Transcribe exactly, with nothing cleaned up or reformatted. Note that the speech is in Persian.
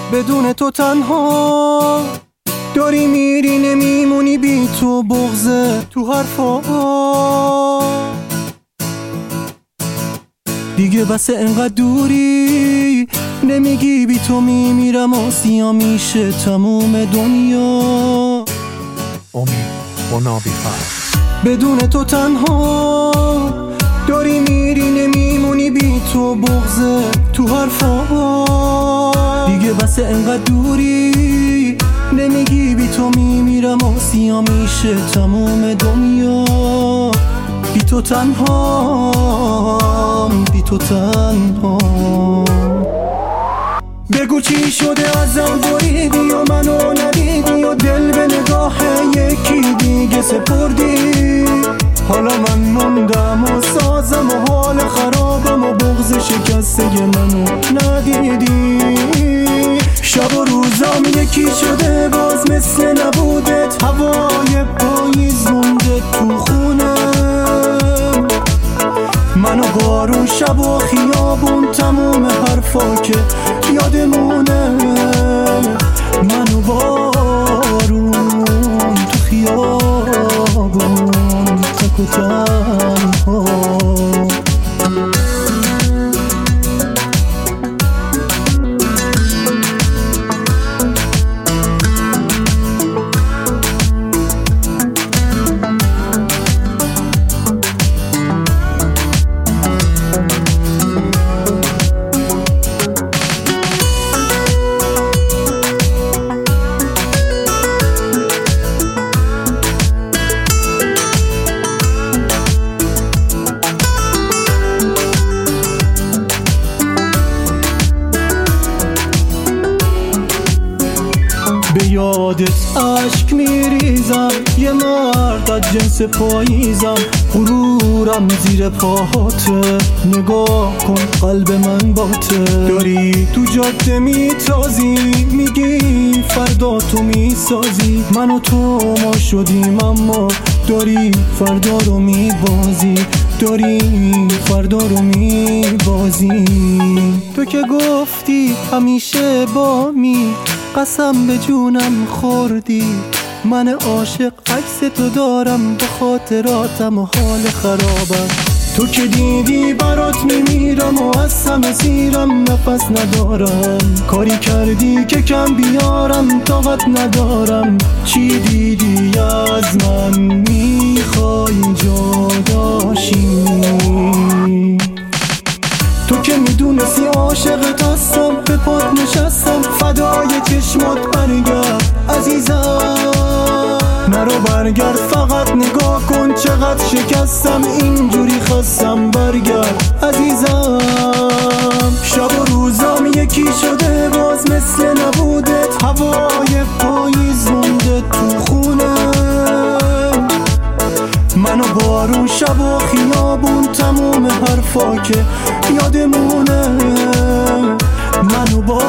بدون تو تنها داری میری نمیمونی، بی تو بغضه تو حرفا دیگه بس انقدر دوری، نمیگی بی تو میمیرم آسیا میشه تموم دنیا. امید قنابی فرد بدون تو تنها داری میری نمیمونی، بی تو بغضه تو حرفا دیگه بس انقدر دوری، نمیگی بی تو میمیرم آسیا میشه تموم دنیا. بی تو تنها، بی تو تنها بگو چی شده ازم بریدی و منو ندیدی و دل به نگاه یکی دیگه سپردی. حالا من موندم و سازم و حال خرابم و بغض شکسته منو ندیدی. شب و روزام یکی شده باز مثل نبودت، هوای پاییز مونده تو خونه منو بارون شب و خیابون تموم حرفا که یادمونه. منو بارون تو خیابون تک و تنها. به یادت عشق میریزم، یه مرد از جنس پاییزم، غرورم زیر پاهاته، نگاه کن قلب من باته. داری تو جاده میتازی، میگی فردا تو میسازی، من و تو ما شدیم اما داری فردا رو میبازی، داری فردا رو میبازی. تو که گفتی همیشه با می، قسم به جونم خوردی، من عاشق عکس تو دارم، به خاطراتم و حال خرابم. تو که دیدی برات میمیرم و از همه سیرم نفس ندارم، کاری کردی که کم بیارم طاقت ندارم. چی دیدی از من میخوای جداشی؟ تو که میدونستی عاشقت هستم، به پات نشستم فدای چشمات، برگرد عزیزم نرو برگرد، فقط نگاه کن چقدر شکستم، اینجوری خستم، برگرد عزیزم. شب و روزام یکی شده باز مثل نبودت، هوای پاییز مونده تو خونه منو بارون شب و خیابون تموم حرفا که یادمونه. منو بارون